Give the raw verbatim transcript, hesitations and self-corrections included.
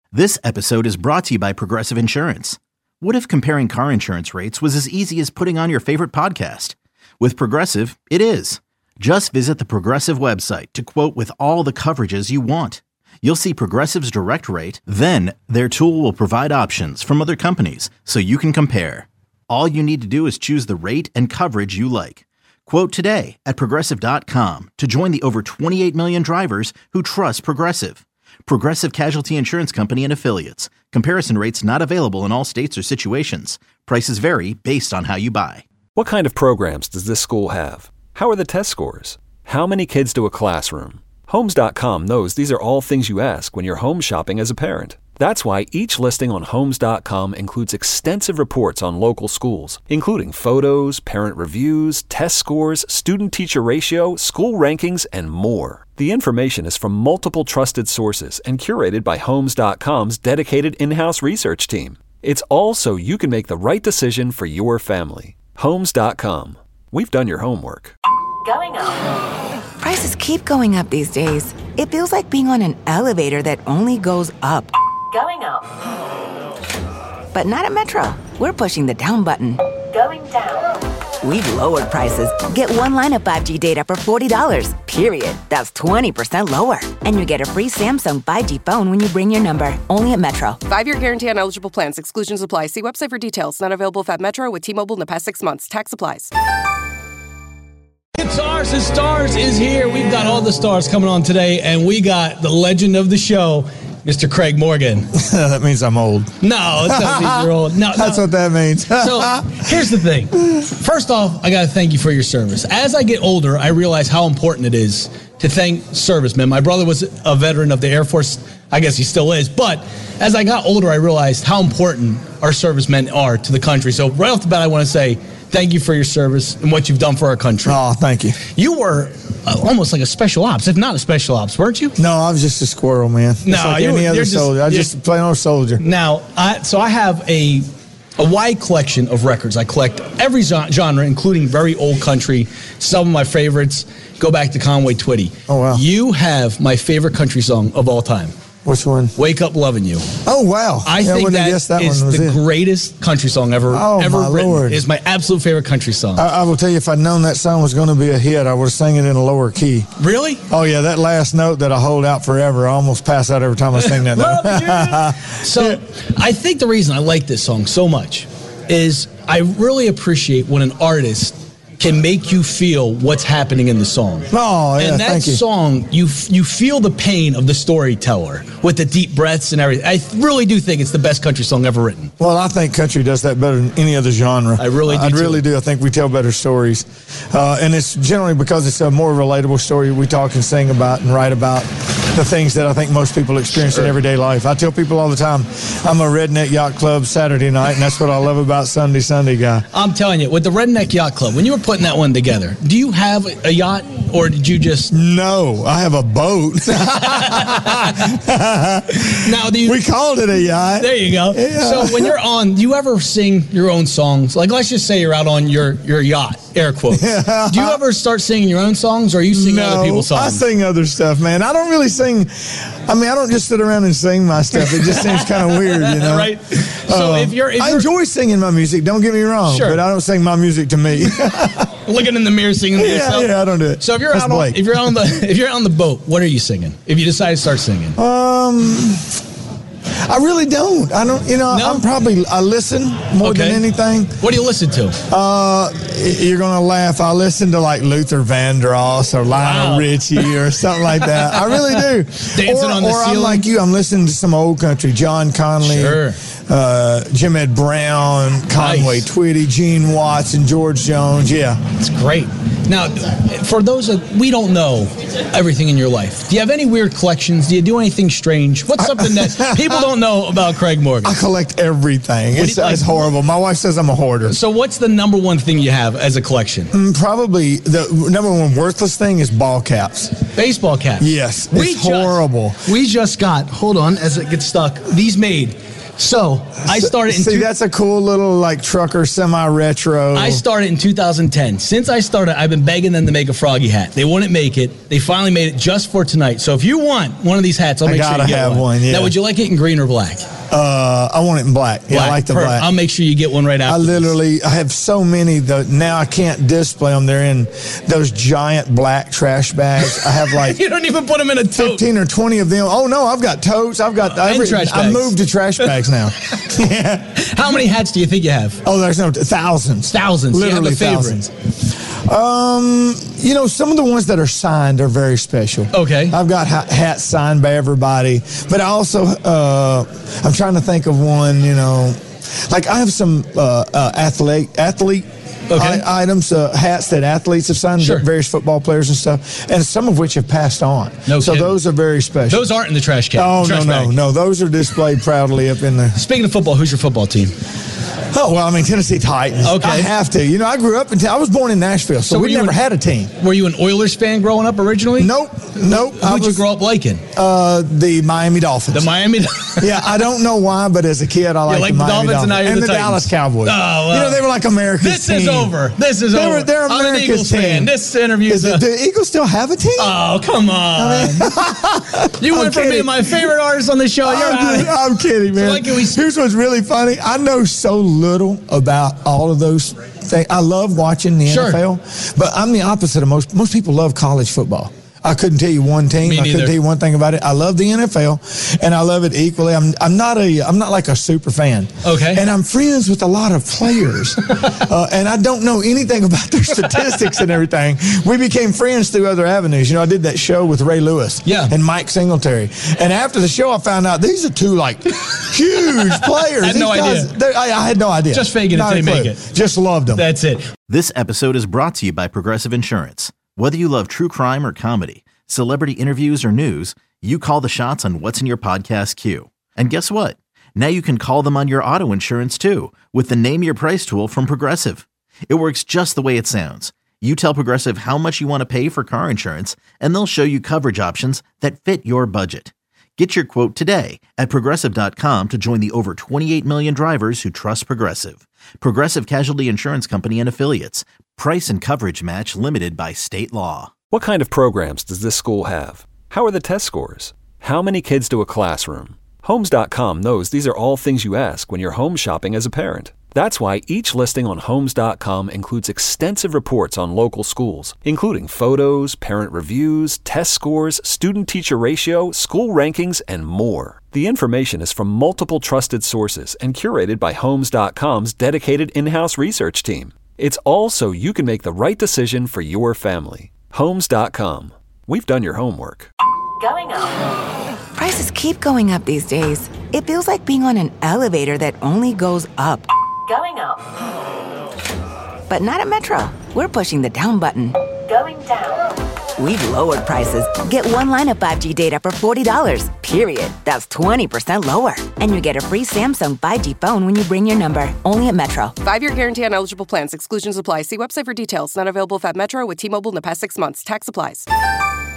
This episode is brought to you by Progressive Insurance. What if comparing car insurance rates was as easy as putting on your favorite podcast? With Progressive, it is. Just visit the Progressive website to quote with all the coverages you want. You'll see Progressive's direct rate, then their tool will provide options from other companies so you can compare. All you need to do is choose the rate and coverage you like. Quote today at Progressive dot com to join the over twenty-eight million drivers who trust Progressive. Progressive Casualty Insurance Company and Affiliates. Comparison rates not available in all states or situations. Prices vary based on how you buy. What kind of programs does this school have? How are the test scores? How many kids do a classroom? Homes dot com knows these are all things you ask when you're home shopping as a parent. That's why each listing on Homes dot com includes extensive reports on local schools, including photos, parent reviews, test scores, student-teacher ratio, school rankings, and more. The information is from multiple trusted sources and curated by Homes dot com's dedicated in-house research team. It's all so you can make the right decision for your family. Homes dot com. We've done your homework. Going up. Prices keep going up these days. It feels like being on an elevator that only goes up. Going up. But not at Metro. We're pushing the down button. Going down. We've lowered prices. Get one line of five G data for forty dollars, period. That's twenty percent lower. And you get a free Samsung five G phone when you bring your number. Only at Metro. Five-year guarantee on eligible plans. Exclusions apply. See website for details. Not available at Metro with T-Mobile in the past six months. Tax applies. Guitars and Stars is here. We've got all the stars coming on today, and we got the legend of the show, Mister Craig Morgan. That means I'm old. No, it doesn't mean you're old. No, That's no. what that means. So here's the thing. First off, I got to thank you for your service. As I get older, I realize how important it is to thank servicemen. My brother was a veteran of the Air Force. I guess he still is. But as I got older, I realized how important our servicemen are to the country. So right off the bat, I want to say thank you for your service and what you've done for our country. Oh, thank you. You were uh, almost like a special ops, if not a special ops, weren't you? No, I was just a squirrel, man. Just No, like you- any you're other just- soldier. I was you're- just a plain old soldier. Now, I, so I have a a wide collection of records. I collect every zo- genre, including very old country. Some of my favorites go back to Conway Twitty. Oh, wow. You have my favorite country song of all time, Which one? Wake Up Lovin' You. Oh, wow. I Yeah, think wouldn't have that, guessed that is one was the it. greatest country song ever, Oh, ever my written. Lord. It's my absolute favorite country song. I, I will tell you, if I'd known that song was going to be a hit, I would have sang it in a lower key. Really? Oh, yeah, that last note that I hold out forever, I almost pass out every time I sing that note. So I think the reason I like this song so much is I really appreciate when an artist can make you feel what's happening in the song. Oh, yeah, and that thank you. song, you you feel the pain of the storyteller with the deep breaths and everything. I really do think it's the best country song ever written. Well, I think country does that better than any other genre. I really do, I too. really do. I think we tell better stories. Uh, and it's generally because it's a more relatable story we talk and sing about and write about the things that I think most people experience in everyday life. I tell people all the time, I'm a Redneck Yacht Club Saturday night, and that's what I love about Sunday Sunday guy. I'm telling you, with the Redneck Yacht Club, when you were putting that one together, do you have a yacht or did you just... No, I have a boat. Now, do you... We called it a yacht. There you go. Yeah. So when you're on, do you ever sing your own songs? Like, let's just say you're out on your, your yacht, air quotes. Yeah. Do you ever start singing your own songs, or are you singing no, other people's songs? I sing other stuff, man. I don't really sing. I mean, I don't just sit around and sing my stuff. It just seems kind of weird, you know? Right? So Uh, if you're... If I you're enjoy singing my music, don't get me wrong, Sure. but I don't sing my music to me. looking in the mirror singing to yeah, yourself. yeah, I don't do it. So if you're That's out on, Blake. if you're on the if you're on the boat, what are you singing? If you decide to start singing, Um, I really don't. I don't. You know, No? I'm probably I listen more Okay. than anything. what do you listen to? Uh, you're gonna laugh. I listen to like Luther Vandross or Lionel Wow. Richie or something like that. I really do. Dancing or, on the or I'm Ceiling? like you. I'm listening to some old country. John Conley, Sure. uh, Jim Ed Brown, Conway Nice. Twitty, Gene Watson, George Jones. Yeah. It's great. Now, for those that we don't know everything in your life, do you have any weird collections? Do you do anything strange? What's something that people don't know about Craig Morgan? I collect everything. What do It's, you like? it's horrible. My wife says I'm a hoarder. So, what's the number one thing you have as a collection? Mm, Probably the number one worthless thing is ball caps. Baseball caps. Yes, We it's just- horrible. We just got, hold on, as it gets stuck, these made So I started in See, two- that's a cool little like trucker semi-retro. I started in two thousand ten. Since I started, I've been begging them to make a Froggy hat. They wouldn't make it. They finally made it just for tonight. So if you want one of these hats, I'll I make sure gotta you get have one. one, yeah. Now, would you like it in green or black? Uh, I want it in black. Yeah, I like the Perfect. black. I'll make sure you get one right after. I literally, I have so many that now I can't display them. They're in those giant black trash bags. I have like You don't even put them in a tote. fifteen or twenty of them. Oh no, I've got totes. I've got Uh, and every, trash I bags. moved to trash bags now. Yeah. How many hats do you think you have? Oh, there's no thousands. Thousands. Literally Do you have a favorite? thousands. Um, you know, some of the ones that are signed are very special. Okay. I've got ha- hats signed by everybody, but I also, uh, I'm trying to think of one, you know, like I have some uh, uh, athlete, athlete Okay. I- items, uh, hats that athletes have signed, Sure. various football players and stuff, and some of which have passed on. No so kidding. those are very special. Those aren't in the trash can. Oh, trash no, bag. no, no. Those are displayed proudly up in the. Speaking of football, who's your football team? Oh, well, I mean, Tennessee Titans. Okay. I have to. You know, I grew up in, I was born in Nashville, so, So were we you never an- had a team. Were you an Oilers fan growing up originally? Nope, nope. I Who'd you was, grow up liking? Uh, the Miami Dolphins. The Miami. Yeah, I don't know why, but as a kid, I liked like the the Miami Dolphins and now you're and the the Titans. Dallas Cowboys. Oh, wow. You know, they were like America's This team. is over. This is They over. were, they're I'm an America's Eagles team. fan. This interview Is is. it, a- do the Eagles still have a team? Oh, come on. You went I'm from being kidding. my favorite artist on the show. You're I'm, out of kidding, here. I'm kidding, man. like, can we- Here's what's really funny. I know so little about all of those things. I love watching the Sure. N F L, but I'm the opposite of most. Most people love college football. I couldn't tell you one team. Me I couldn't neither. tell you one thing about it. I love the N F L, and I love it equally. I'm I'm not a I'm not like a super fan. Okay. And I'm friends with a lot of players, uh, and I don't know anything about their statistics and everything. We became friends through other avenues. You know, I did that show with Ray Lewis. Yeah. And Mike Singletary. And after the show, I found out these are two like huge players. I had These no guys, idea. they're- I, I had no idea. Just faking it Not till a you clue. make it. Just loved them. That's it. This episode is brought to you by Progressive Insurance. Whether you love true crime or comedy, celebrity interviews or news, you call the shots on what's in your podcast queue. And guess what? Now you can call them on your auto insurance too with the Name Your Price tool from Progressive. It works just the way it sounds. You tell Progressive how much you want to pay for car insurance, and they'll show you coverage options that fit your budget. Get your quote today at Progressive dot com to join the over twenty-eight million drivers who trust Progressive. Progressive Casualty Insurance Company and Affiliates. Price and coverage match limited by state law. What kind of programs does this school have? How are the test scores? How many kids do a classroom? Homes dot com knows these are all things you ask when you're home shopping as a parent. That's why each listing on Homes dot com includes extensive reports on local schools, including photos, parent reviews, test scores, student-teacher ratio, school rankings, and more. The information is from multiple trusted sources and curated by Homes dot com's dedicated in-house research team. It's all so you can make the right decision for your family. Homes dot com. We've done your homework. Going up. Prices keep going up these days. It feels like being on an elevator that only goes up. Going up. But not at Metro. We're pushing the down button. Going down. We've lowered prices. Get one line of five G data for forty dollars, period. That's twenty percent lower. And you get a free Samsung five G phone when you bring your number. Only at Metro. Five-year guarantee on eligible plans. Exclusions apply. See website for details. Not available if at Metro with T-Mobile in the past six months. Tax applies.